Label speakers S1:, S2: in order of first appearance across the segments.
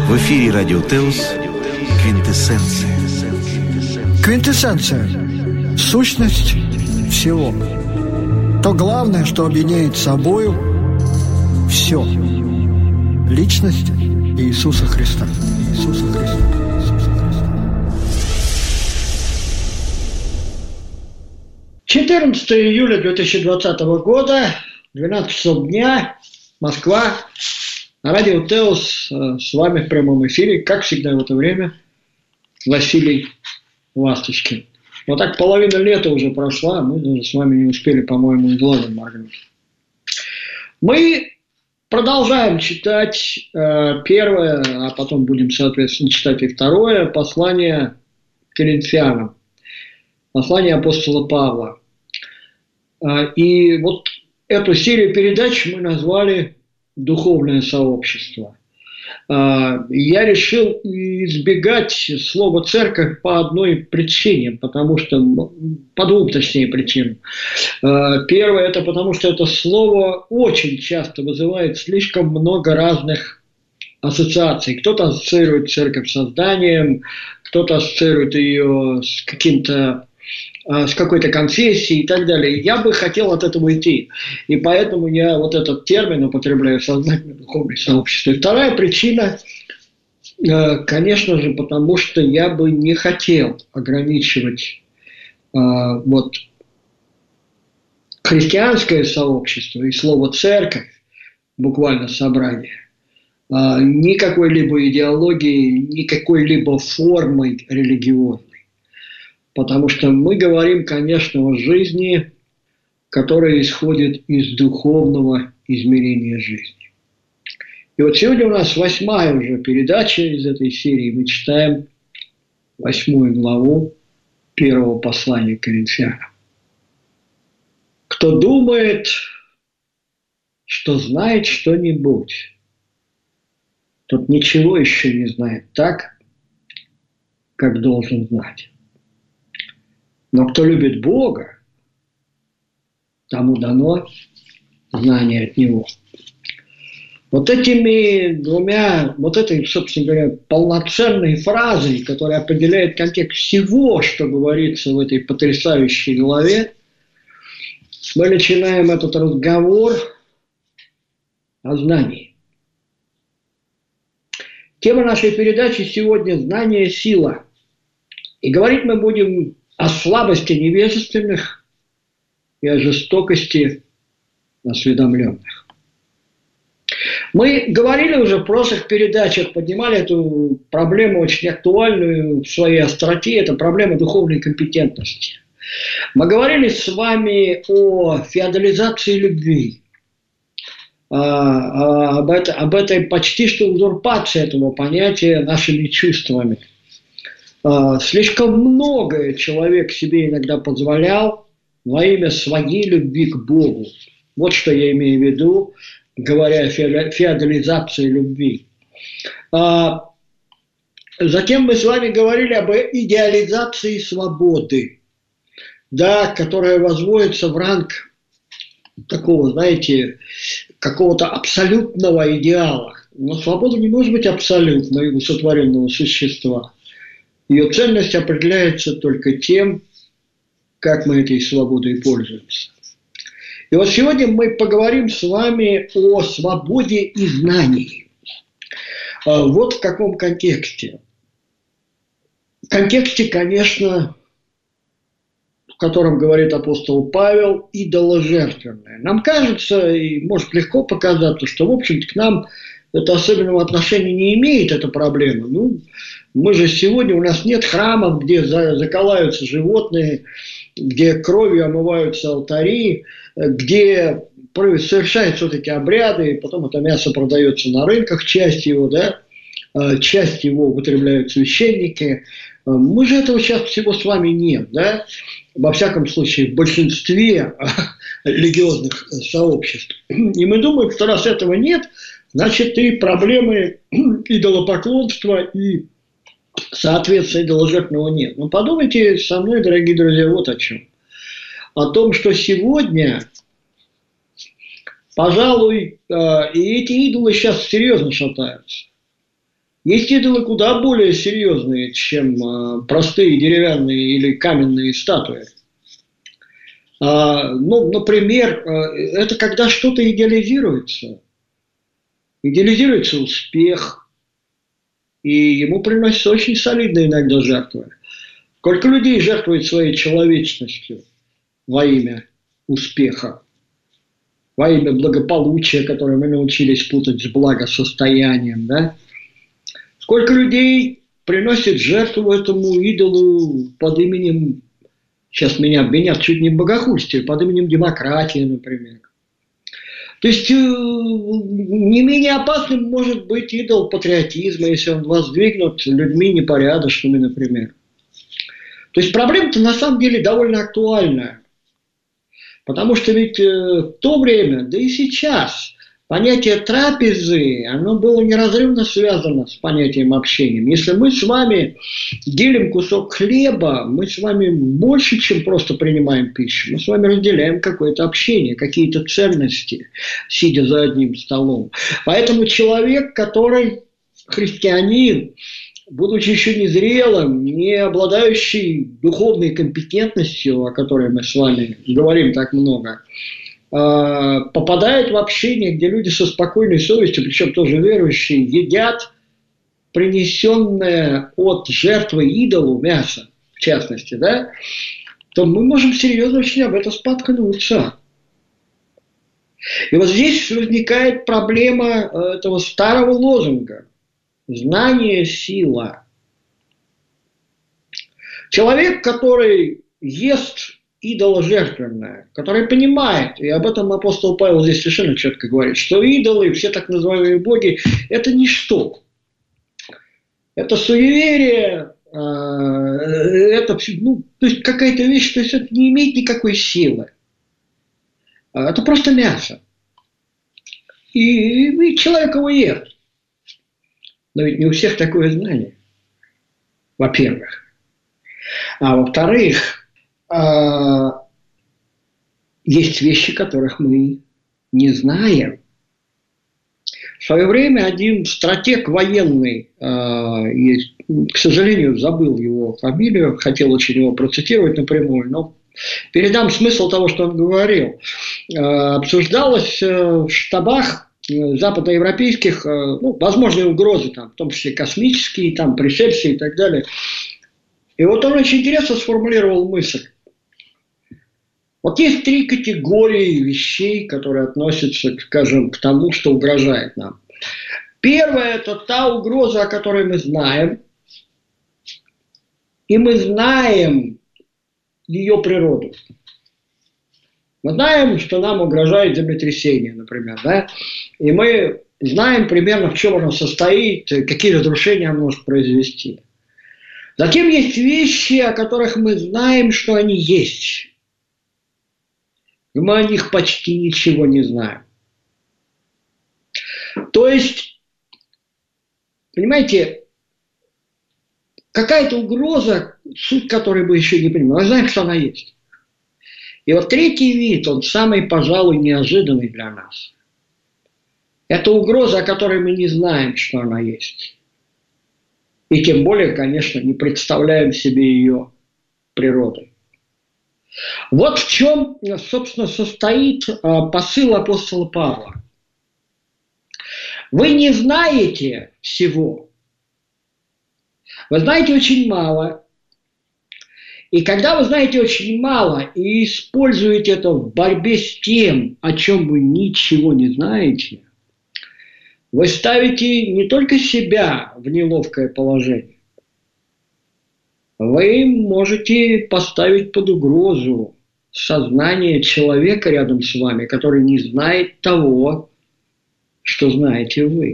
S1: В эфире Радио Теос «Квинтэссенция».
S2: Квинтэссенция – сущность всего. То главное, что объединяет собою все. Личность Иисуса Христа. Иисуса Христа. 14 июля 2020 года, 12 часов дня, Москва. На Радио Теос с вами в прямом эфире, как всегда в это время, Василий Ласточкин. Вот так половина лета уже прошла, мы даже с вами не успели, по-моему, и глазом моргнуть. Мы продолжаем читать первое, а потом будем, соответственно, читать и второе послание к Коринфянам. Послание апостола Павла. И вот эту серию передач мы назвали «Духовное сообщество». Я решил избегать слова «церковь» по одной причине, потому что, по двум, точнее, причинам. Первое – это потому, что это слово очень часто вызывает слишком много разных ассоциаций. Кто-то ассоциирует церковь с созданием, кто-то ассоциирует ее с какой-то конфессией и так далее. Я бы хотел от этого уйти. И поэтому я вот этот термин употребляю «сознательное духовное сообщество». И вторая причина, конечно же, потому что я бы не хотел ограничивать вот христианское сообщество и слово «церковь», буквально собрание, ни какой-либо идеологией, ни какой-либо формой религиозной. Потому что мы говорим, конечно, о жизни, которая исходит из духовного измерения жизни. И вот сегодня у нас 8-я уже передача из этой серии. Мы читаем 8 главу 1 послания к Коринфянам. Кто думает, что знает что-нибудь, тот ничего еще не знает так, как должен знать. Но кто любит Бога, тому дано знание от Него. Вот этими двумя, вот этой, собственно говоря, полноценной фразой, которая определяет контекст всего, что говорится в этой потрясающей главе, мы начинаем этот разговор о знании. Тема нашей передачи сегодня – «Знание – сила». И говорить мы будем о слабости невежественных и о жестокости осведомленных. Мы говорили уже в прошлых передачах, поднимали эту проблему очень актуальную в своей остроте, это проблема духовной компетентности. Мы говорили с вами о феодализации любви, об этой почти что узурпации этого понятия нашими чувствами. Слишком многое человек себе иногда позволял во имя своей любви к Богу. Вот что я имею в виду, говоря о феодализации любви. Затем мы с вами говорили об идеализации свободы, да, которая возводится в ранг такого, знаете, какого-то абсолютного идеала. Но свобода не может быть абсолютной у сотворенного существа. Ее ценность определяется только тем, как мы этой свободой пользуемся. И вот сегодня мы поговорим с вами о свободе и знании. Вот в каком контексте. В контексте, конечно, в котором говорит апостол Павел, идоложертвенное. Нам кажется, и может легко показаться, что, в общем-то, к нам это особенного отношения не имеет, эта проблема. Ну, мы же сегодня, у нас нет храмов, где заколаются животные, где кровью омываются алтари, где совершаются вот эти обряды, потом это мясо продается на рынках, часть его, да, часть его употребляют священники. Мы же этого сейчас всего с вами нет, да, во всяком случае, в большинстве религиозных сообществ. И мы думаем, что раз этого нет, значит, и проблемы идолопоклонства и, соответственно, идоложертвенного нет. Но подумайте со мной, дорогие друзья, вот о чем. О том, что сегодня, пожалуй, и эти идолы сейчас серьезно шатаются. Есть идолы куда более серьезные, чем простые деревянные или каменные статуи. Ну, например, это когда что-то идеализируется. Идеализируется успех, и ему приносятся очень солидные иногда жертвы. Сколько людей жертвует своей человечностью во имя успеха, во имя благополучия, которое мы научились путать с благосостоянием, да? Сколько людей приносит жертву этому идолу под именем, сейчас меня обвинят чуть не в богохульстве, под именем демократии, например. То есть не менее опасным может быть идол патриотизма, если он воздвигнут людьми непорядочными, например. То есть проблема-то на самом деле довольно актуальная. Потому что ведь в то время, да и сейчас, понятие трапезы, оно было неразрывно связано с понятием общения. Если мы с вами делим кусок хлеба, мы с вами больше, чем просто принимаем пищу. Мы с вами разделяем какое-то общение, какие-то ценности, сидя за одним столом. Поэтому человек, который христианин, будучи еще незрелым, не обладающий духовной компетентностью, о которой мы с вами говорим так много, попадает в общение, где люди со спокойной совестью, причем тоже верующие, едят принесенное от жертвы идолу мясо, в частности, да, то мы можем серьезно очень об этом споткнуться. И вот здесь возникает проблема этого старого лозунга «Знание – сила». Человек, который ест идоложертвенное, который понимает, и об этом апостол Павел здесь совершенно четко говорит, что идолы, все так называемые боги, это ничто. Это суеверие, это то есть какая-то вещь, то есть это не имеет никакой силы. Это просто мясо. И человек его ест. Но ведь не у всех такое знание, во-первых. А во-вторых, есть вещи, которых мы не знаем. В свое время один стратег военный, к сожалению, забыл его фамилию, хотел очень его процитировать напрямую, но передам смысл того, что он говорил. Обсуждалось в штабах западноевропейских возможные угрозы, там, в том числе космические, там, пришельцы и так далее. И вот он очень интересно сформулировал мысль. Вот есть 3 категории вещей, которые относятся, скажем, к тому, что угрожает нам. Первое – это та угроза, о которой мы знаем, и мы знаем ее природу. Мы знаем, что нам угрожает землетрясение, например, да? И мы знаем примерно, в чем оно состоит, какие разрушения оно может произвести. Затем есть вещи, о которых мы знаем, что они есть. И мы о них почти ничего не знаем. То есть, понимаете, какая-то угроза, суть которой мы еще не понимаем, мы знаем, что она есть. И вот третий вид, он самый, пожалуй, неожиданный для нас. Это угроза, о которой мы не знаем, что она есть. И тем более, конечно, не представляем себе ее природы. Вот в чем, собственно, состоит посыл апостола Павла. Вы не знаете всего. Вы знаете очень мало. И когда вы знаете очень мало и используете это в борьбе с тем, о чем вы ничего не знаете, вы ставите не только себя в неловкое положение, вы можете поставить под угрозу сознание человека рядом с вами, который не знает того, что знаете вы.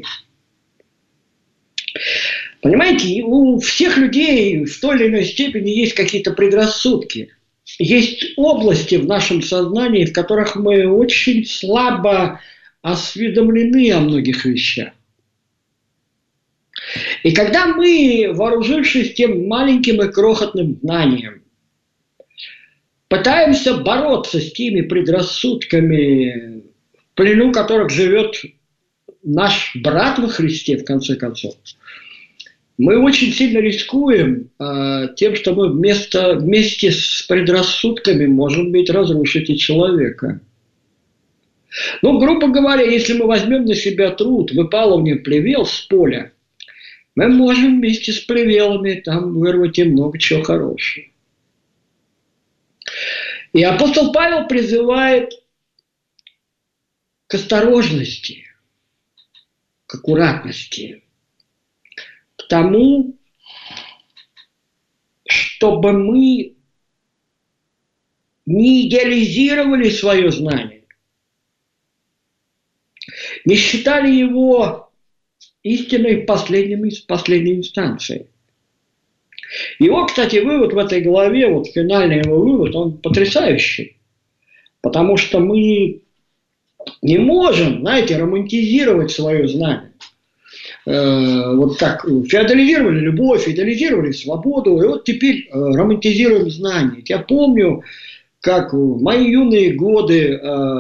S2: Понимаете, у всех людей в той или иной степени есть какие-то предрассудки. Есть области в нашем сознании, в которых мы очень слабо осведомлены о многих вещах. И когда мы, вооружившись тем маленьким и крохотным знанием, пытаемся бороться с теми предрассудками, в плену которых живет наш брат во Христе, в конце концов, Мы очень сильно рискуем тем, что мы вместе с предрассудками, может быть, разрушить и человека. Ну, грубо говоря, если мы возьмем на себя труд выпалывания плевел с поля, мы можем вместе с плевелами там вырвать и много чего хорошего. И апостол Павел призывает к осторожности, к аккуратности, к тому, чтобы мы не идеализировали свое знание, не считали его истиной последней инстанции. Его, кстати, вывод в этой главе, вот финальный его вывод, он потрясающий. Потому что мы не можем, знаете, романтизировать свое знание. Вот так, феодализировали любовь, феодализировали свободу, и вот теперь романтизируем знание. Я помню, как в мои юные годы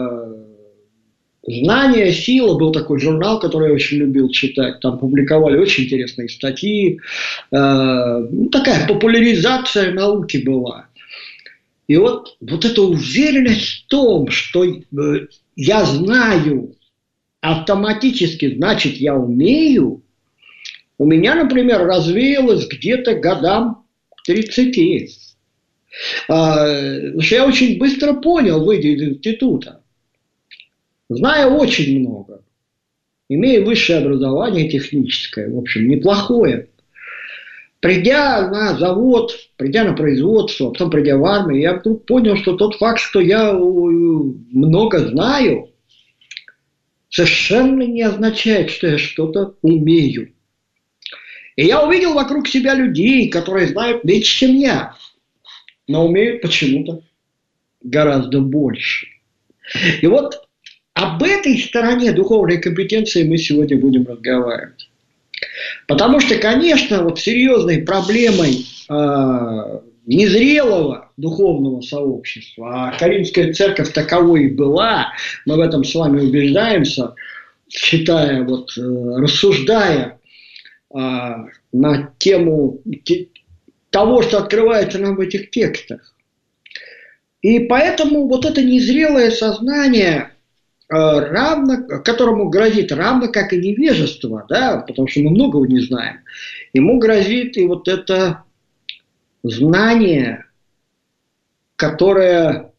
S2: «Знание, сила» был такой журнал, который я очень любил читать. Там публиковали очень интересные статьи. Такая популяризация науки была. И вот эта уверенность в том, что я знаю автоматически, значит, я умею, у меня, например, развеялась где-то годам к 30. Потому что я очень быстро понял, выйдя из института, зная очень много, имея высшее образование техническое, в общем, неплохое, придя на завод, придя на производство, потом придя в армию, я вдруг понял, что тот факт, что я много знаю, совершенно не означает, что я что-то умею. И я увидел вокруг себя людей, которые знают меньше, чем я, но умеют почему-то гораздо больше. И вот об этой стороне духовной компетенции мы сегодня будем разговаривать. Потому что, конечно, вот серьезной проблемой незрелого духовного сообщества, а Каримская церковь таковой и была, мы в этом с вами убеждаемся, считая, рассуждая на тему того, что открывается нам в этих текстах. И поэтому вот это незрелое сознание, которому грозит равно как и невежество, да, потому что мы многого не знаем, ему грозит и вот это знание, которым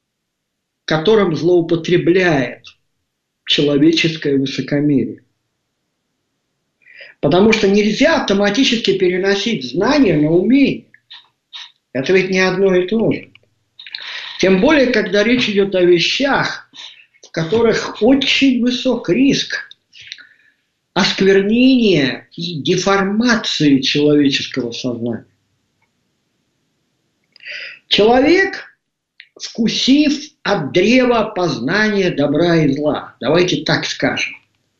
S2: злоупотребляет человеческое высокомерие. Потому что нельзя автоматически переносить знания на умение. Это ведь не одно и то же. Тем более, когда речь идет о вещах, в которых очень высок риск осквернения и деформации человеческого сознания. Человек, вкусив от древа познания добра и зла, давайте так скажем,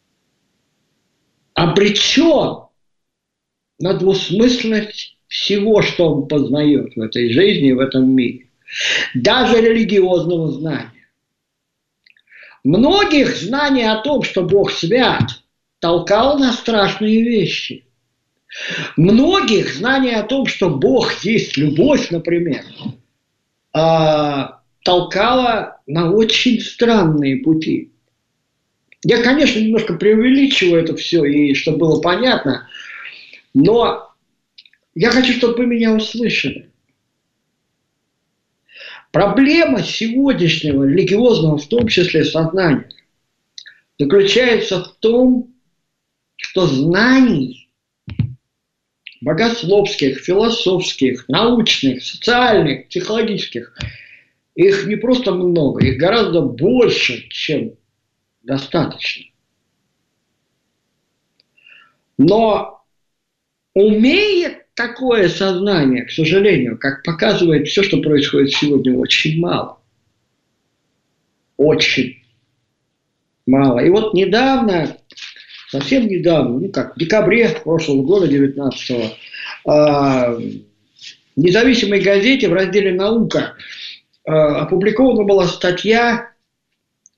S2: обречен на двусмысленность всего, что он познает в этой жизни и в этом мире. Даже религиозного знания. Многих знание о том, что Бог свят, толкало на страшные вещи. Многих знание о том, что Бог есть любовь, например, толкало на очень странные пути. Я, конечно, немножко преувеличиваю это все, и чтобы было понятно, но я хочу, чтобы вы меня услышали. Проблема сегодняшнего религиозного, в том числе сознания, заключается в том, что знаний богословских, философских, научных, социальных, психологических, их не просто много, их гораздо больше, чем достаточно. Но умеет такое сознание, к сожалению, как показывает все, что происходит сегодня, очень мало. Очень мало. И вот недавно, совсем недавно, в декабре прошлого года, 19-го, в независимой газете в разделе «Наука» опубликована была статья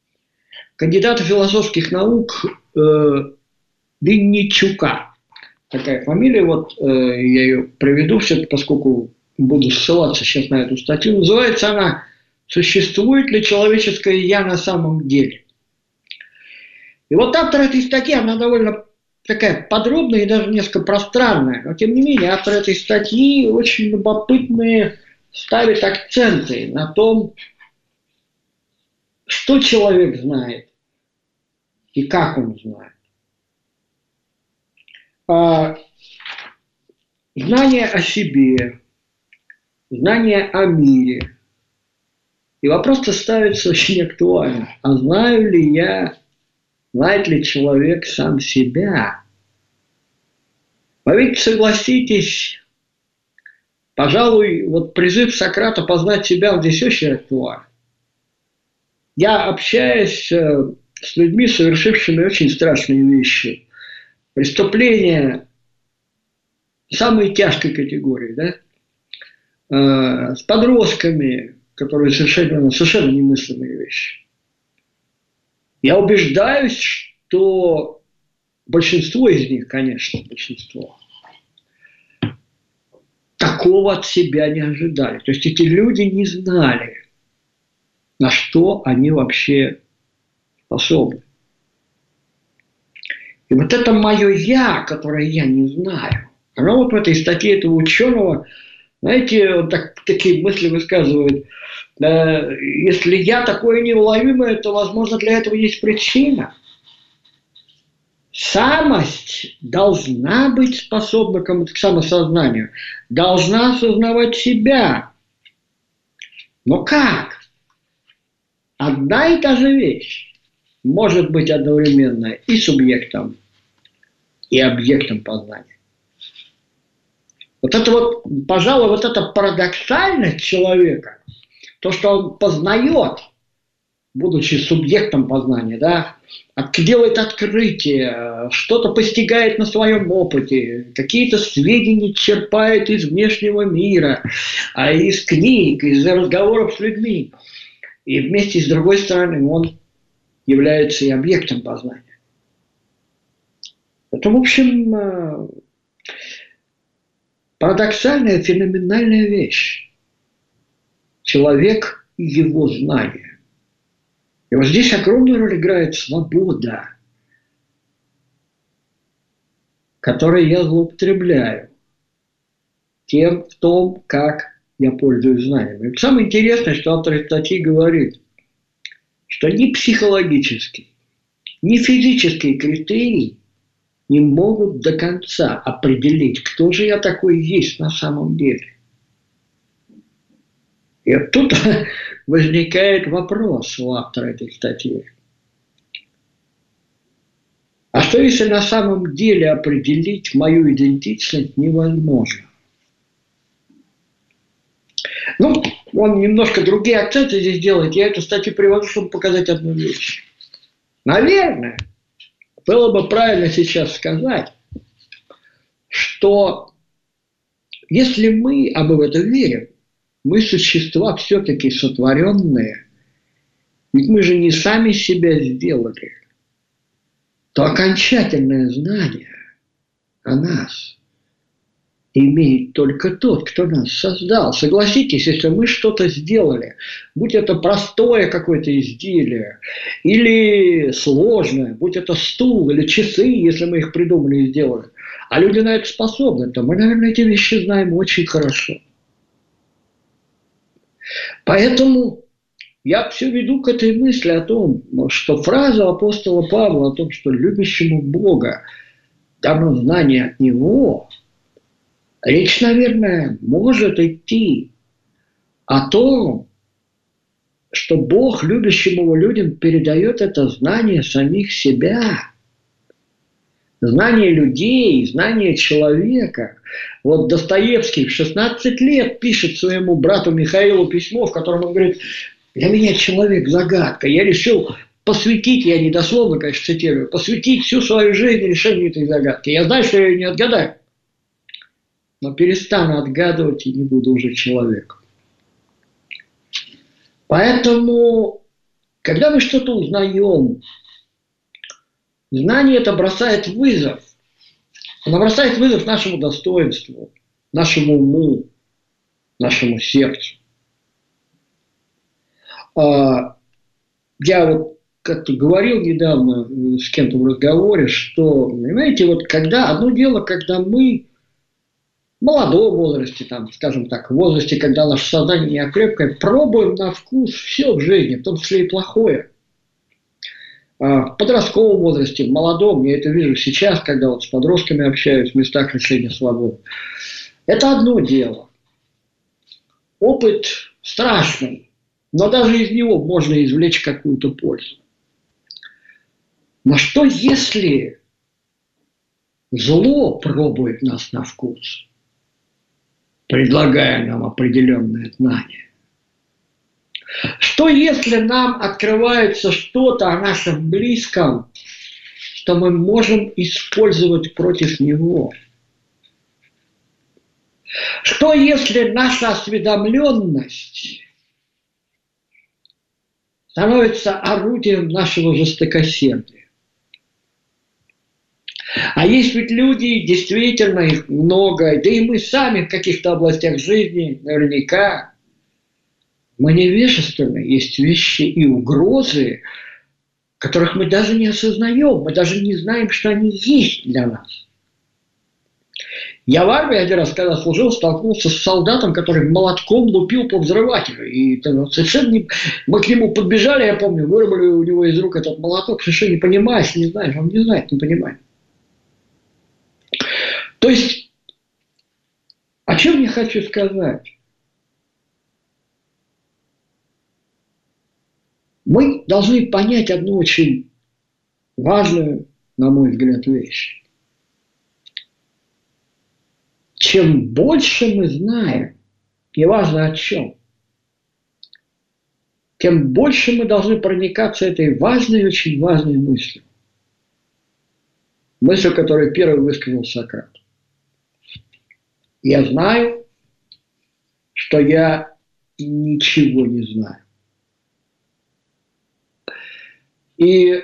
S2: кандидата философских наук Винничука. такая фамилия, вот я ее приведу все-таки, поскольку буду ссылаться сейчас на эту статью. Называется она «Существует ли человеческое «я» на самом деле?». И вот автор этой статьи, она довольно такая подробная и даже несколько пространная, но тем не менее автор этой статьи очень любопытные ставит акценты на том, что человек знает и как он знает. Знание о себе, знание о мире. И вопрос-то ставится очень актуально. А знаю ли я, знает ли человек сам себя? Вы ведь согласитесь, пожалуй, вот призыв Сократа познать себя здесь очень актуален. Я общаюсь с людьми, совершившими очень страшные вещи, преступления самой тяжкой категории, да? С подростками, которые совершенно немыслимые вещи. Я убеждаюсь, что большинство из них, конечно, большинство, такого от себя не ожидали. То есть эти люди не знали, на что они вообще способны. И вот это мое «я», которое я не знаю, оно вот в этой статье этого ученого, знаете, вот такие мысли высказывает. Если «я» такое неуловимое, то, возможно, для этого есть причина. Самость должна быть способна к самосознанию, должна осознавать себя. Но как? Одна и та же вещь может быть одновременно и субъектом, и объектом познания. Вот это вот, пожалуй, вот эта парадоксальность человека, то, что он познает, будучи субъектом познания, да, делает открытия, что-то постигает на своем опыте, какие-то сведения черпает из внешнего мира, из книг, из разговоров с людьми. И вместе с другой стороны он является и объектом познания. Это, в общем, парадоксальная, феноменальная вещь. Человек и его знание. И вот здесь огромную роль играет свобода, которой я злоупотребляю в том, как я пользуюсь знаниями. И самое интересное, что автор статьи говорит, что ни психологические, ни физические критерии не могут до конца определить, кто же я такой есть на самом деле. И вот тут возникает вопрос у автора этой статьи. А что если на самом деле определить мою идентичность невозможно? Ну, он немножко другие акценты здесь делает. Я эту статью привожу, чтобы показать одну вещь. Наверное, было бы правильно сейчас сказать, что если мы, а мы в это верим, мы существа все-таки сотворенные, ведь мы же не сами себя сделали, то окончательное знание о нас имеет только тот, кто нас создал. Согласитесь, если мы что-то сделали, будь это простое какое-то изделие, или сложное, будь это стул или часы, если мы их придумали и сделали, а люди на это способны, то мы, наверное, эти вещи знаем очень хорошо. Поэтому я все веду к этой мысли о том, что фраза апостола Павла о том, что любящему Бога дано знание от Него, речь, наверное, может идти о том, что Бог любящим Его людям передает это знание самих себя. Знание людей, знание человека. Вот Достоевский в 16 лет пишет своему брату Михаилу письмо, в котором он говорит: для меня человек загадка. Я решил посвятить, я не дословно, конечно, цитирую, посвятить всю свою жизнь решению этой загадки. Я знаю, что я ее не отгадаю, но перестану отгадывать и не буду уже человеком. Поэтому, когда мы что-то узнаем, знание это бросает вызов Она бросает вызов нашему достоинству, нашему уму, нашему сердцу. Я вот как-то говорил недавно с кем-то в разговоре, что, понимаете, вот когда одно дело, когда мы в молодом возрасте, там, скажем так, в возрасте, когда наше сознание не окрепкое, пробуем на вкус все в жизни, в том числе и плохое. В подростковом возрасте, в молодом, я это вижу сейчас, когда вот с подростками общаюсь в местах лишения свободы. Это одно дело. Опыт страшный, но даже из него можно извлечь какую-то пользу. Но что если зло пробует нас на вкус, предлагая нам определенные знания? Что если нам открывается что-то о нашем близком, что мы можем использовать против него? Что если наша осведомленность становится орудием нашего жестокосердия? А есть ведь люди, действительно их много, да и мы сами в каких-то областях жизни наверняка, мы невежественны, есть вещи и угрозы, которых мы даже не осознаем, мы даже не знаем, что они есть для нас. Я в армии один раз, когда служил, столкнулся с солдатом, который молотком лупил по взрывателю. И это совершенно не... Мы к нему подбежали, я помню, вырвали у него из рук этот молоток, совершенно не понимаешь, не знаешь, он не знает, не понимает. То есть, о чем я хочу сказать? Мы должны понять одну очень важную, на мой взгляд, вещь. Чем больше мы знаем, неважно о чем, тем больше мы должны проникаться этой важной, очень важной мыслью. Мыслью, которую первый высказал Сократ. Я знаю, что я ничего не знаю. И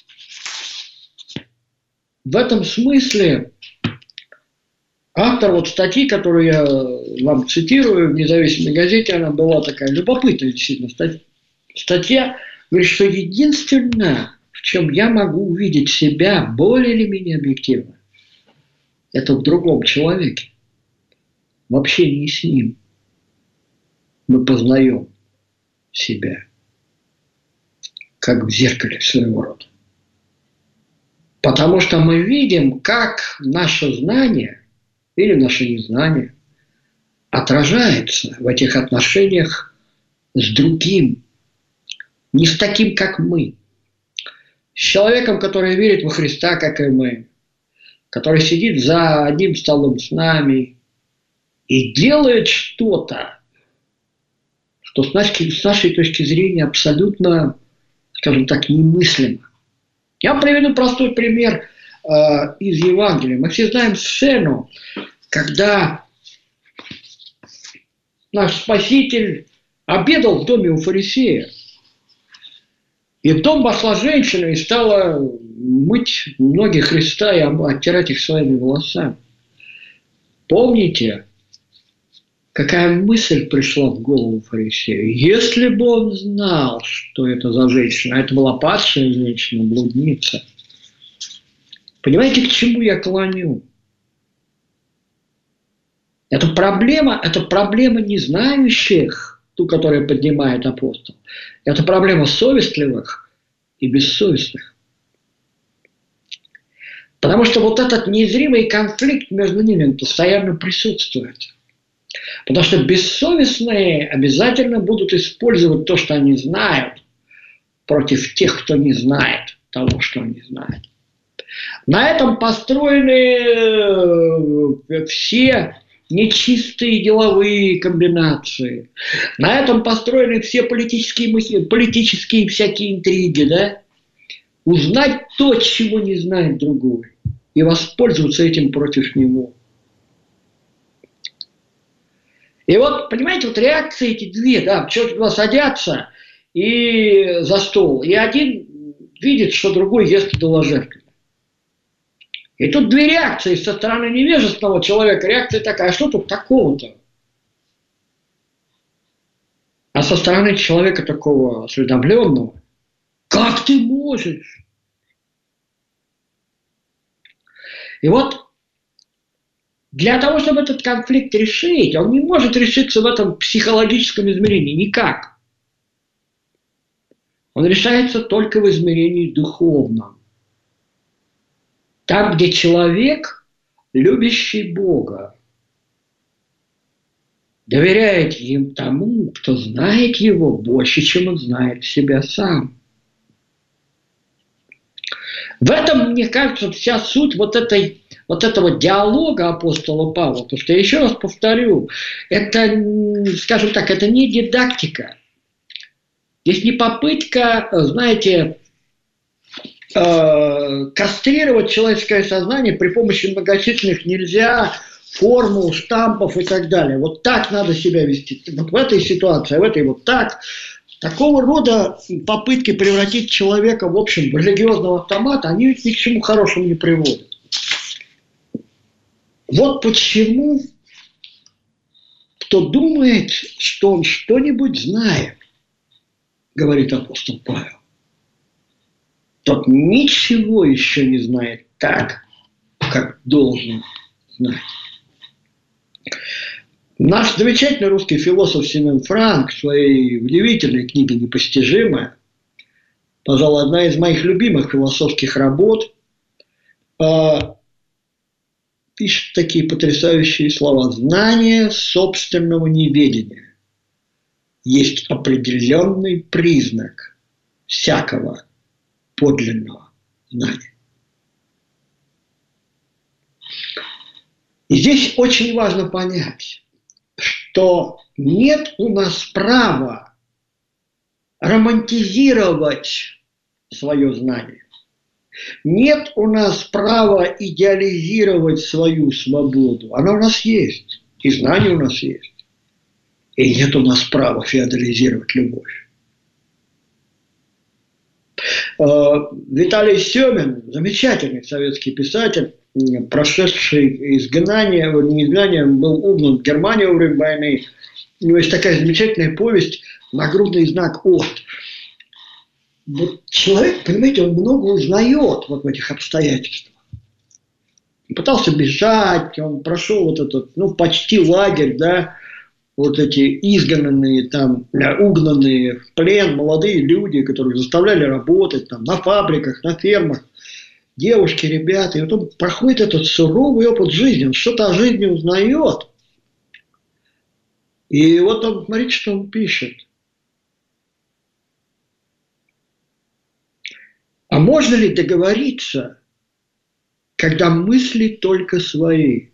S2: в этом смысле автор вот статьи, которую я вам цитирую в независимой газете, она была такая любопытная действительно статья, говорит, что единственное, в чем я могу увидеть себя более или менее объективно, это в другом человеке. В общении с ним мы познаем себя, как в зеркале своего рода. Потому что мы видим, как наше знание или наше незнание отражается в этих отношениях с другим, не с таким, как мы. С человеком, который верит во Христа, как и мы, который сидит за одним столом с нами и делает что-то, что с нашей точки зрения абсолютно, скажем так, немыслимо. Я вам приведу простой пример из Евангелия. Мы все знаем сцену, когда наш Спаситель обедал в доме у фарисея. И в дом вошла женщина и стала мыть ноги Христа и оттирать их своими волосами. Помните, какая мысль пришла в голову фарисею? Если бы он знал, что это за женщина, а это была падшая женщина, блудница. Понимаете, к чему я клоню? Это проблема не знающих, ту, которую поднимает апостол. Это проблема совестливых и бессовестных. Потому что вот этот незримый конфликт между ними постоянно присутствует. Потому что бессовестные обязательно будут использовать то, что они знают, против тех, кто не знает того, что они знают. На этом построены все нечистые деловые комбинации. На этом построены все политические всякие интриги, да? Узнать то, чего не знает другой, и воспользоваться этим против него. И вот, понимаете, вот реакции эти две, да, человек два садятся и за стол, и один видит, что другой ест идоложертвенно. И тут две реакции со стороны невежественного человека. Реакция такая: а что тут такого-то? А со стороны человека такого осведомленного: как ты можешь? И вот для того, чтобы этот конфликт решить, он не может решиться в этом психологическом измерении никак. Он решается только в измерении духовном. Там, где человек, любящий Бога, доверяет им тому, кто знает его больше, чем он знает себя сам. В этом, мне кажется, вся суть вот этого диалога апостола Павла. Потому что, я еще раз повторю, это, скажем так, это не дидактика. Здесь не попытка, знаете, кастрировать человеческое сознание при помощи многочисленных нельзя, формул, штампов и так далее. Вот так надо себя вести. Вот в этой ситуации, а в этой вот так. Такого рода попытки превратить человека, в общем, в религиозного автомата, они ведь ни к чему хорошему не приводят. Вот почему кто думает, что он что-нибудь знает, говорит апостол Павел, тот ничего еще не знает так, как должен знать. Наш замечательный русский философ Семен Франк в своей удивительной книге «Непостижимое», пожалуй, одна из моих любимых философских работ, пишет такие потрясающие слова: «Знание собственного неведения есть определенный признак всякого подлинного знания». И здесь очень важно понять, что нет у нас права романтизировать свое знание. Нет у нас права идеализировать свою свободу. Она у нас есть, и знание у нас есть. И нет у нас права феодализировать любовь. Виталий Семин, замечательный советский писатель, прошедший изгнание, не изгнание, был угнан в Германию во время войны. У него есть такая замечательная повесть «Нагрудный знак От». Вот человек, понимаете, он много узнает вот в этих обстоятельствах. Он пытался бежать, он прошел вот этот, почти лагерь, да, вот эти изгнанные, там, угнанные в плен молодые люди, которых заставляли работать там, на фабриках, на фермах, девушки, ребята. И вот он проходит этот суровый опыт жизни, он что-то о жизни узнает. И вот он, смотрите, что он пишет. А можно ли договориться, когда мысли только свои?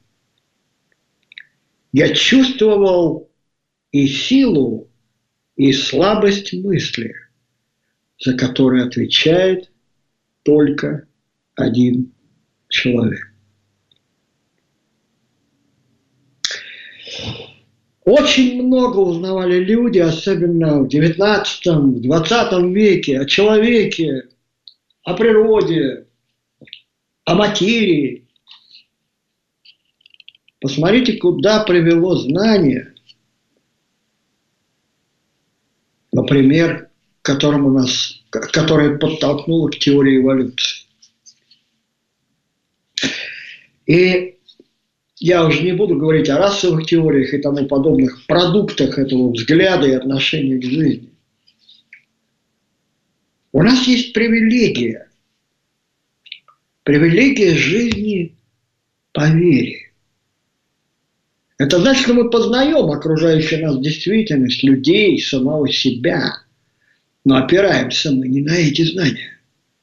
S2: Я чувствовал и силу, и слабость мысли, за которую отвечает только один человек. Очень много узнавали люди, особенно в XIX, в XX веке, о человеке, о природе, о материи. Посмотрите, куда привело знание, например, которое подтолкнуло к теории эволюции. И я уже не буду говорить о расовых теориях и тому подобных продуктах этого взгляда и отношения к жизни. У нас есть привилегия. Привилегия жизни по вере. Это значит, что мы познаем окружающую нас действительность, людей, самого себя. Но опираемся мы не на эти знания.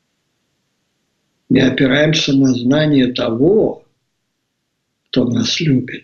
S2: Мы опираемся на знание того, кто нас любит.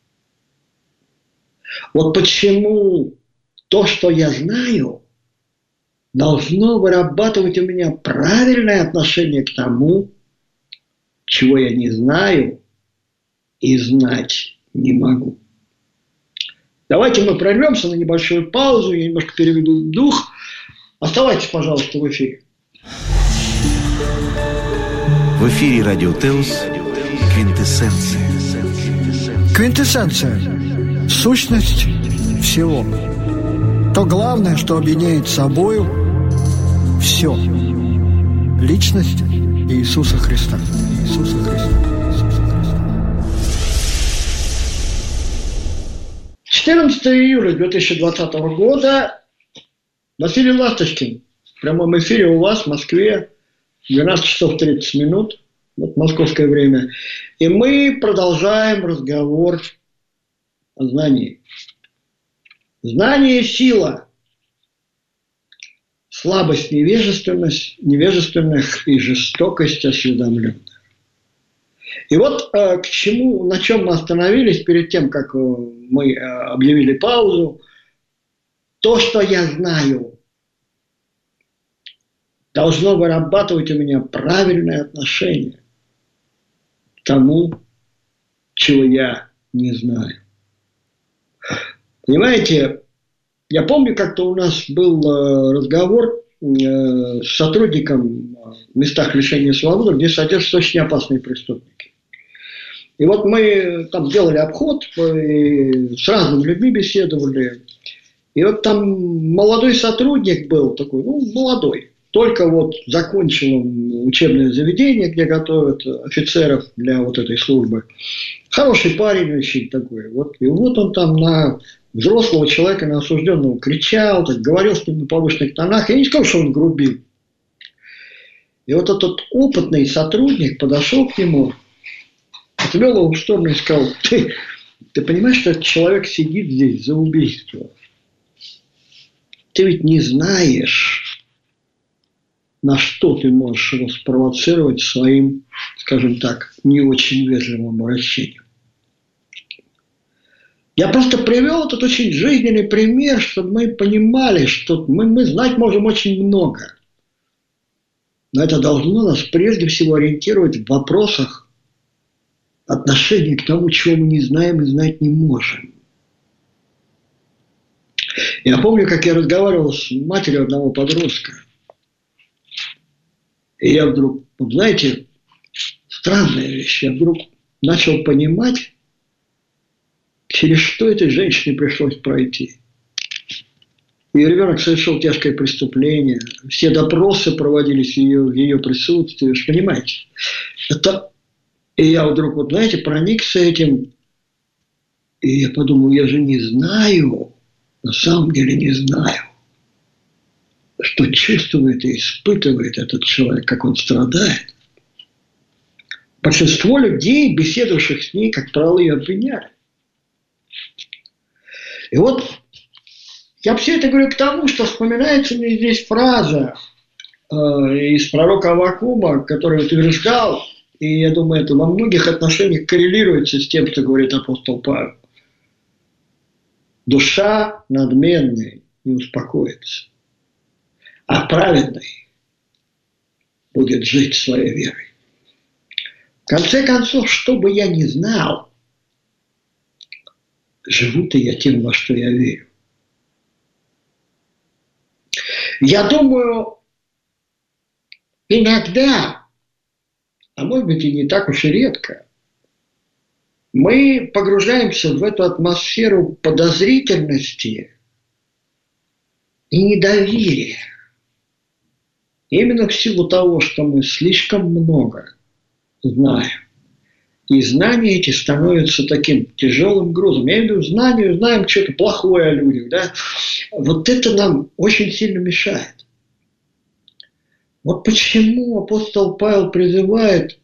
S2: Вот почему то, что я знаю, должно вырабатывать у меня правильное отношение к тому, чего я не знаю и знать не могу. Давайте мы прервемся на небольшую паузу, я немножко переведу дух. Оставайтесь, пожалуйста, в эфире.
S1: В эфире Радио Теос, Квинтэссенция.
S3: Квинтэссенция. Сущность всего. То главное, что объединяет собою все. Личность Иисуса Христа. Иисуса Христа.
S2: 14 июля 2020 года. Василий Ласточкин. В прямом эфире у вас в Москве. 12 часов 30 минут. Вот московское время. И мы продолжаем разговор о знании. Знание – сила. Слабость – невежественных и жестокость осведомленных. И вот к чему, на чем мы остановились перед тем, как мы объявили паузу. То, что я знаю, должно вырабатывать у меня правильное отношение к тому, чего я не знаю. Понимаете, я помню, как-то у нас был разговор с сотрудником в местах лишения свободы, где содержатся очень опасные преступники. И вот мы там делали обход, и с разными людьми беседовали. И вот там молодой сотрудник был такой, молодой. Только вот закончил он учебное заведение, где готовят офицеров для вот этой службы. Хороший парень очень такой. И вот он там на взрослого человека, на осужденного кричал, так, говорил с ним на повышенных тонах. Я не скажу, что он грубил. И вот этот опытный сотрудник подошел к нему, отвел его в сторону и сказал: ты понимаешь, что этот человек сидит здесь за убийство? Ты ведь не знаешь, на что ты можешь его спровоцировать своим, скажем так, не очень вежливым обращением. Я просто привел этот очень жизненный пример, чтобы мы понимали, что мы знать можем очень много. Но это должно нас прежде всего ориентировать в вопросах отношения к тому, чего мы не знаем и знать не можем. Я помню, как я разговаривал с матерью одного подростка. И я вдруг, знаете, странная вещь, я вдруг начал понимать, через что этой женщине пришлось пройти. Ее ребенок совершил тяжкое преступление, все допросы проводились в ее присутствии, вы же понимаете. И я вдруг, знаете, проникся этим, и я подумал, я же не знаю, на самом деле не знаю, что чувствует и испытывает этот человек, как он страдает. Большинство людей, беседовавших с ней, как правило, ее обвиняли. И вот я все это говорю к тому, что вспоминается мне здесь фраза из пророка Аввакума, который утверждал, и я думаю, это во многих отношениях коррелируется с тем, что говорит апостол Павел. Душа надменная не успокоится, а праведный будет жить своей верой. В конце концов, что бы я ни знал, живу-то я тем, во что я верю. Я думаю, иногда, а может быть и не так уж и редко, мы погружаемся в эту атмосферу подозрительности и недоверия. Именно в силу того, что мы слишком много знаем. И знания эти становятся таким тяжелым грузом. Я имею в виду знаем что-то плохое о людях. Да? Вот это нам очень сильно мешает. Вот почему апостол Павел призывает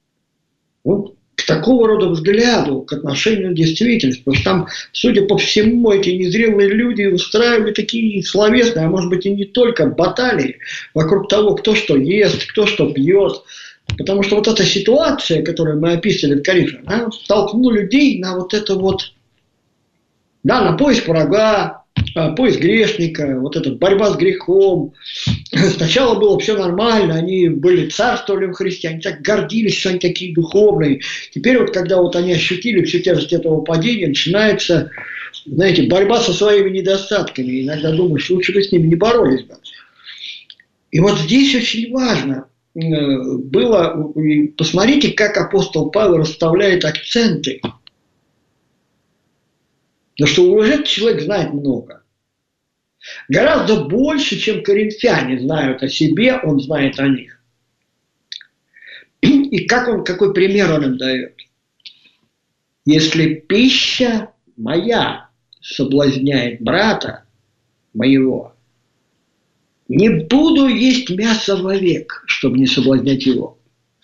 S2: к такого рода взгляду, к отношению к действительности. Потому что там, судя по всему, эти незрелые люди устраивали такие словесные, а может быть и не только, баталии вокруг того, кто что ест, кто что пьет. Потому что вот эта ситуация, которую мы описывали в Коринфе, она толкнула людей на вот это вот, да, на поиск врага, поиск грешника, вот эта борьба с грехом. Сначала было все нормально, они были царствовали в Христе, они так гордились, что они такие духовные. Теперь вот, когда вот они ощутили всю тяжесть этого падения, начинается, знаете, борьба со своими недостатками. Иногда думаешь, лучше бы с ними не боролись бы. И вот здесь очень важно было, посмотрите, как апостол Павел расставляет акценты. Потому что уже этот человек знает много. Гораздо больше, чем коринфяне знают о себе, он знает о них. И какой пример он им дает? Если пища моя соблазняет брата моего, не буду есть мясо вовек, чтобы не соблазнять его.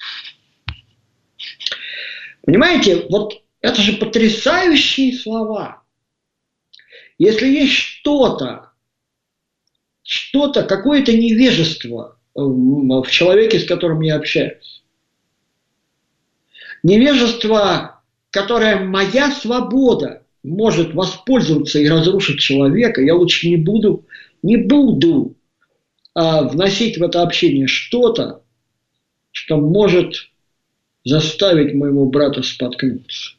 S2: Понимаете, вот это же потрясающие слова. Если есть что-то, какое-то невежество в человеке, с которым я общаюсь, невежество, которое моя свобода может воспользоваться и разрушить человека, я лучше не буду вносить в это общение что-то, что может заставить моего брата споткнуться.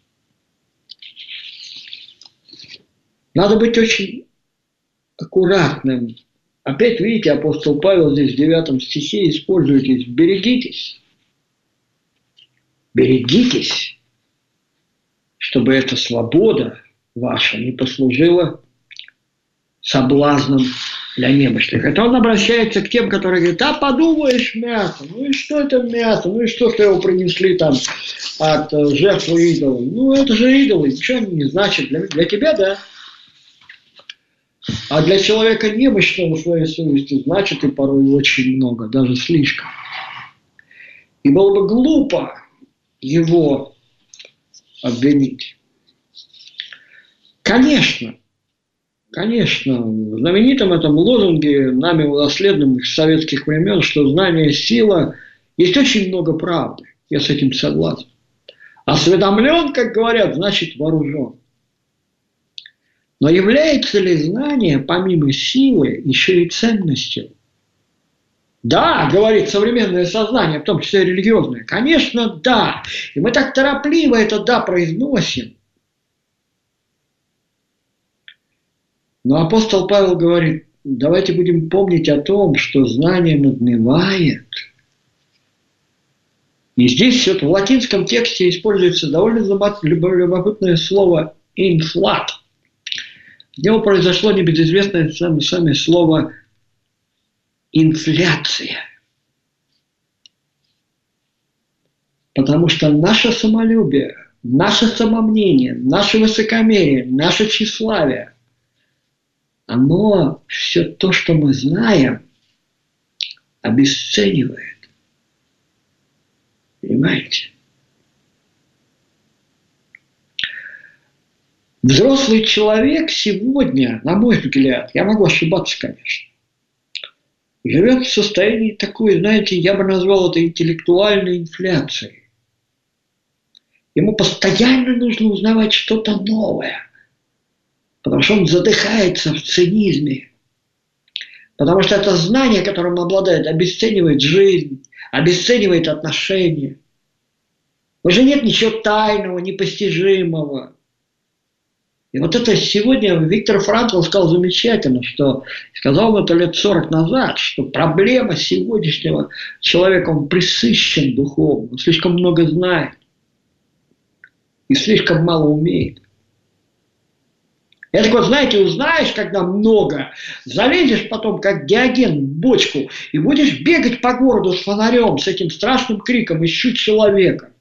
S2: Надо быть очень аккуратным. Опять, видите, апостол Павел здесь в 9 стихе использует здесь: берегитесь. Берегитесь, чтобы эта свобода ваша не послужила соблазном для немощных. Это он обращается к тем, которые говорят: а подумаешь, мясо, ну и что это мясо, ну и что его принесли там от жертвы идолов. Ну это же идолы, ничего они не значат, для тебя да. А для человека немощного в своей совести значит и порой очень много, даже слишком. И было бы глупо его обвинить. Конечно, в знаменитом этом лозунге, нами унаследованном из советских времен, что знание – сила, есть очень много правды. Я с этим согласен. Осведомлен, как говорят, значит вооружен. Но является ли знание, помимо силы, еще и ценностью? Да, говорит современное сознание, в том числе религиозное. Конечно, да. И мы так торопливо это «да» произносим. Но апостол Павел говорит: давайте будем помнить о том, что знание надмевает. И здесь вот в латинском тексте используется довольно любопытное слово «inflat». От него произошло небезызвестное сами слово «инфляция». Потому что наше самолюбие, наше самомнение, наше высокомерие, наше тщеславие, оно все то, что мы знаем, обесценивает. Понимаете? Взрослый человек сегодня, на мой взгляд, я могу ошибаться, конечно, живет в состоянии такой, знаете, я бы назвал это интеллектуальной инфляцией. Ему постоянно нужно узнавать что-то новое, потому что он задыхается в цинизме, потому что это знание, которым он обладает, обесценивает жизнь, обесценивает отношения. Уже нет ничего тайного, непостижимого. И вот это сегодня Виктор Франкл сказал замечательно, что сказал он это лет 40 назад, что проблема сегодняшнего человека, он пресыщен духовно, он слишком много знает и слишком мало умеет. Я так вот, знаете, узнаешь, когда много, залезешь потом, как Диоген, в бочку, и будешь бегать по городу с фонарем, с этим страшным криком «Ищу человека».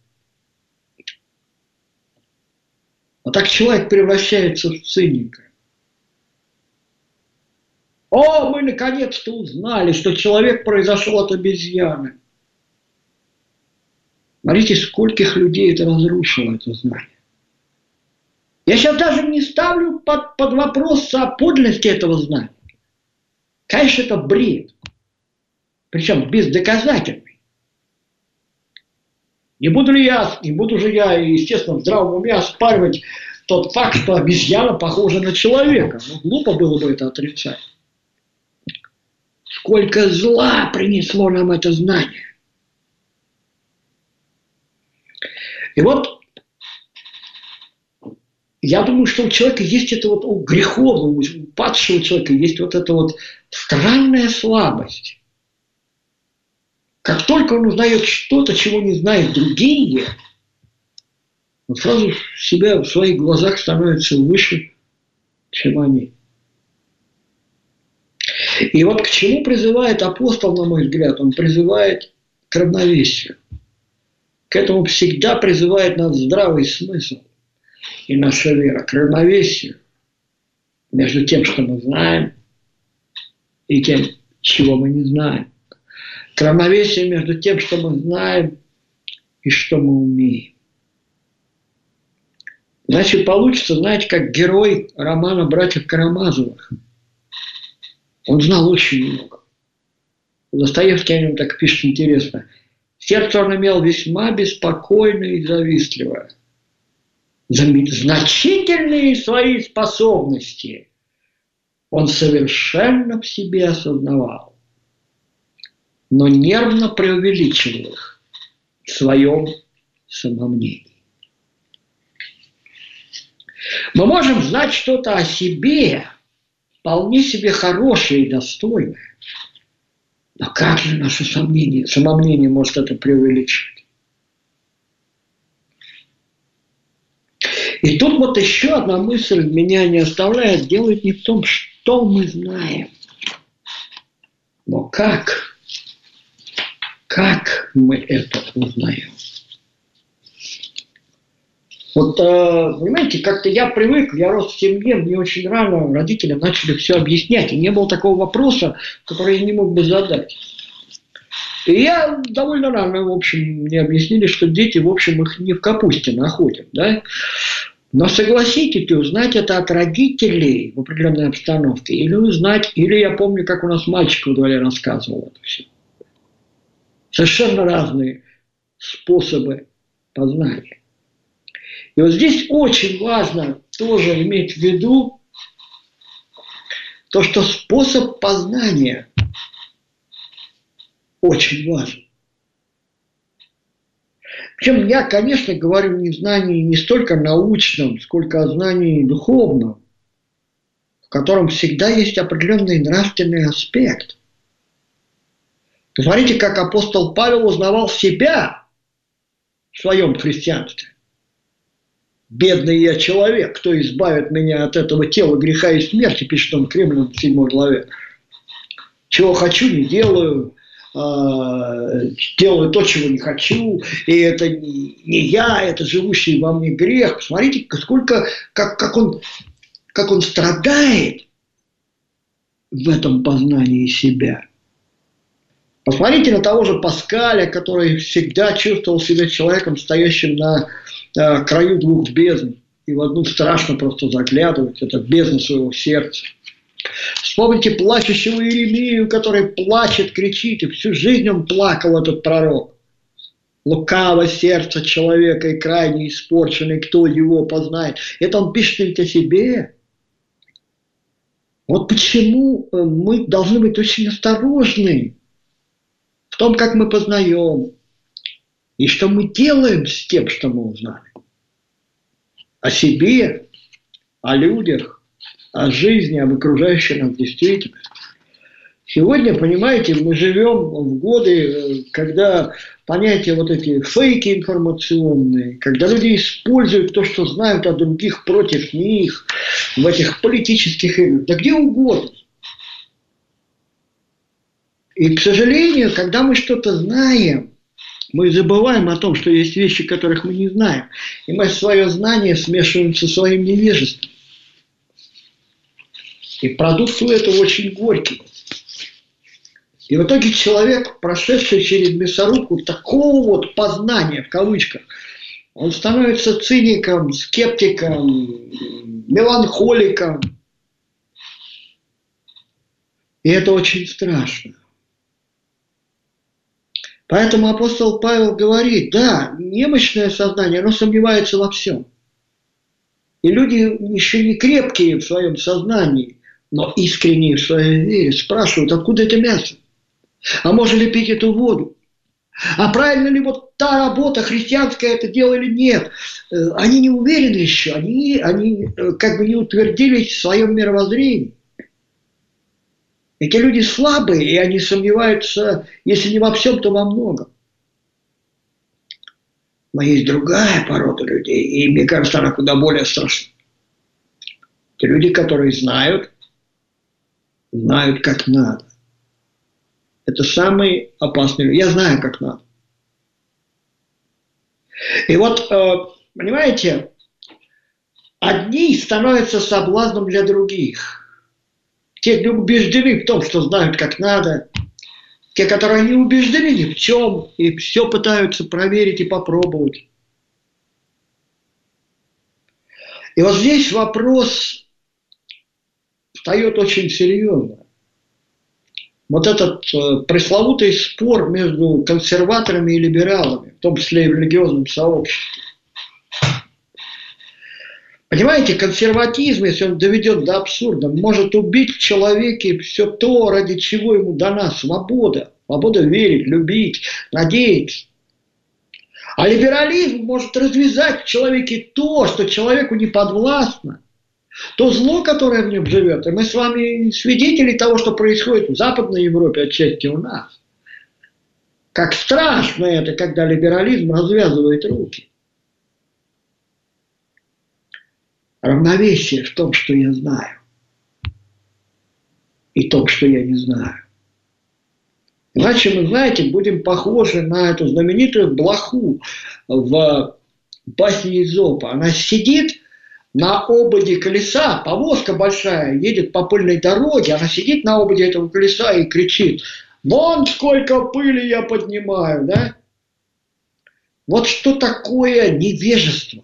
S2: Вот так человек превращается в циника. О, мы наконец-то узнали, что человек произошел от обезьяны. Смотрите, скольких людей это разрушило, это знание. Я сейчас даже не ставлю под вопрос о подлинности этого знания. Конечно, это бред. Причем бездоказательный. Не буду же я, естественно, в здравом уме оспаривать тот факт, что обезьяна похожа на человека. Ну, глупо было бы это отрицать. Сколько зла принесло нам это знание. И вот я думаю, что у человека есть это вот, у греховного, у падшего человека есть вот эта вот странная слабость. Как только он узнает что-то, чего не знают другие, он сразу себя в своих глазах становится выше, чем они. И вот к чему призывает апостол, на мой взгляд? Он призывает к равновесию. К этому всегда призывает нас здравый смысл и наша вера, к равновесию между тем, что мы знаем, и тем, чего мы не знаем. К равновесию между тем, что мы знаем, и что мы умеем. Значит, получится, знаете, как герой романа «Братьев Карамазовых». Он знал очень много. Достоевский о нем так пишет интересно. Сердце он имел весьма беспокойное и завистливое. Значительные свои способности он совершенно в себе осознавал, но нервно преувеличивал их в своем самомнении. Мы можем знать что-то о себе, вполне себе хорошее и достойное. Но как же наше самомнение может это преувеличивать? И тут вот еще одна мысль меня не оставляет. Дело не в том, что мы знаем, но как мы это узнаем. Вот, понимаете, как-то я привык, я рос в семье, мне очень рано родители начали все объяснять, и не было такого вопроса, который я не мог бы задать. И я довольно рано, в общем, мне объяснили, что дети, в общем, их не в капусте находят, да. Но согласитесь, узнать это от родителей в определенной обстановке, или узнать, или я помню, как у нас мальчик во дворе рассказывал это все. Совершенно разные способы познания. И вот здесь очень важно тоже иметь в виду то, что способ познания очень важен. Причем я, конечно, говорю не знании не столько научном, сколько о знании духовном, в котором всегда есть определенный нравственный аспект. Посмотрите, как апостол Павел узнавал себя в своем христианстве. «Бедный я человек, кто избавит меня от этого тела греха и смерти», пишет он в Римлянам 7 главе. «Чего хочу, не делаю, делаю то, чего не хочу, и это не я, это живущий во мне грех». Посмотрите, сколько, как он страдает в этом познании себя. Посмотрите на того же Паскаля, который всегда чувствовал себя человеком, стоящим на краю двух бездн, и в одну страшно просто заглядывать, это бездна своего сердца. Вспомните плачущего Иеремию, который плачет, кричит, и всю жизнь он плакал, этот пророк. Лукаво сердце человека и крайне испорченный, кто его познает. Это он пишет ведь о себе. Вот почему мы должны быть очень осторожны в том, как мы познаем, и что мы делаем с тем, что мы узнали. О себе, о людях, о жизни, об окружающей нас действительности. Сегодня, понимаете, мы живем в годы, когда понятия вот эти фейки информационные, когда люди используют то, что знают о других против них, в этих политических играх, да где угодно. И, к сожалению, когда мы что-то знаем, мы забываем о том, что есть вещи, которых мы не знаем. И мы свое знание смешиваем со своим невежеством. И продукт этого очень горький. И в итоге человек, прошедший через мясорубку такого вот познания, в кавычках, он становится циником, скептиком, меланхоликом. И это очень страшно. Поэтому апостол Павел говорит, да, немощное сознание, оно сомневается во всем. И люди еще не крепкие в своем сознании, но искренние в своей вере спрашивают, откуда это мясо? А можно ли пить эту воду? А правильно ли вот та работа христианская это дело или нет? Они не уверены еще, они как бы не утвердились в своем мировоззрении. Эти люди слабые, и они сомневаются, если не во всем, то во многом. Но есть другая порода людей, и мне кажется, она куда более страшна. Это люди, которые знают, как надо. Это самые опасные люди. Я знаю, как надо. И вот, понимаете, одни становятся соблазном для других. Те, кто убеждены в том, что знают, как надо. Те, которые не убеждены ни в чем, и все пытаются проверить и попробовать. И вот здесь вопрос встает очень серьезно. Вот этот пресловутый спор между консерваторами и либералами, в том числе и в религиозном сообществе. Понимаете, консерватизм, если он доведен до абсурда, может убить в человеке все то, ради чего ему дана свобода. Свобода верить, любить, надеяться. А либерализм может развязать в человеке то, что человеку не подвластно. То зло, которое в нем живет. И мы с вами свидетели того, что происходит в Западной Европе, отчасти у нас. Как страшно это, когда либерализм развязывает руки. Равновесие в том, что я знаю, и том, что я не знаю. Иначе мы, знаете, будем похожи на эту знаменитую блоху в басне Эзопа. Она сидит на ободе колеса, повозка большая, едет по пыльной дороге, она сидит на ободе этого колеса и кричит: «Вон сколько пыли я поднимаю!» Да? Вот что такое невежество.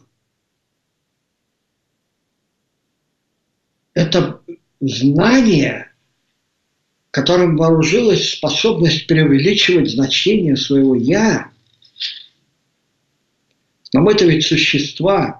S2: Это знание, которым вооружилась способность преувеличивать значение своего «я». Но мы-то ведь существа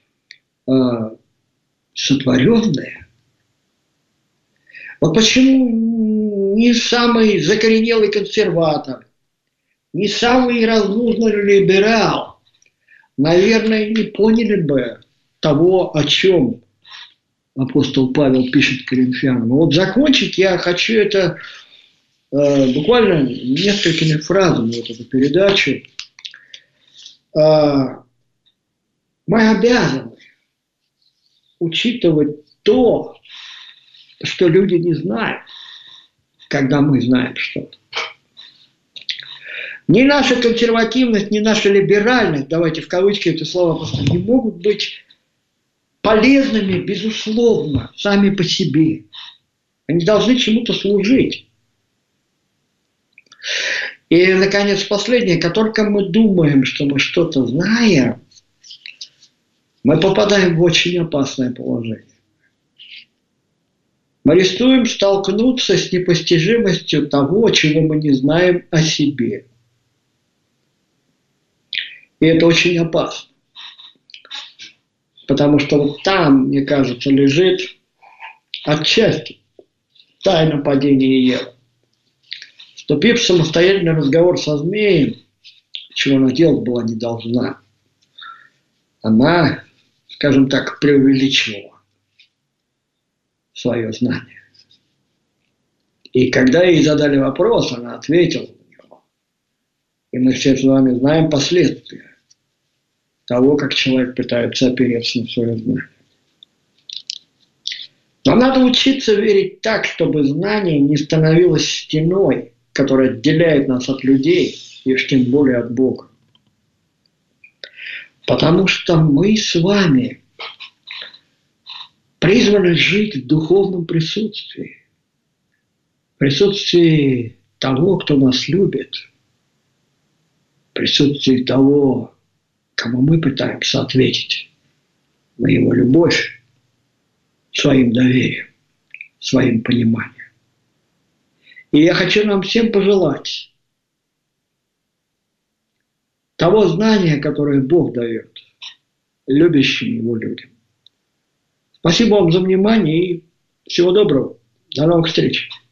S2: сотворенные. Вот почему не самый закоренелый консерватор, не самый разнузданный либерал, наверное, не поняли бы того, о чем апостол Павел пишет Коринфянам. Вот закончить я хочу это буквально несколькими фразами, вот эту передачу. Мы обязаны учитывать то, что люди не знают, когда мы знаем что-то. Ни наша консервативность, ни наша либеральность, давайте в кавычки эти слова поставим, не могут быть полезными, безусловно, сами по себе. Они должны чему-то служить. И, наконец, последнее. Как только мы думаем, что мы что-то знаем, мы попадаем в очень опасное положение. Мы рискуем столкнуться с непостижимостью того, чего мы не знаем о себе. И это очень опасно. Потому что вот там, мне кажется, лежит отчасти тайна падения Евы. Вступив в самостоятельный разговор со змеем, чего она делать была не должна, она, скажем так, преувеличивала свое знание. И когда ей задали вопрос, она ответила на него. И мы все с вами знаем последствия того, как человек пытается опереться на свое знание. Но надо учиться верить так, чтобы знание не становилось стеной, которая отделяет нас от людей, и уж тем более от Бога. Потому что мы с вами призваны жить в духовном присутствии. В присутствии того, кто нас любит. В присутствии того, кому мы пытаемся ответить на его любовь своим доверием, своим пониманием. И я хочу нам всем пожелать того знания, которое Бог дает любящим Его людям. Спасибо вам за внимание и всего доброго. До новых встреч.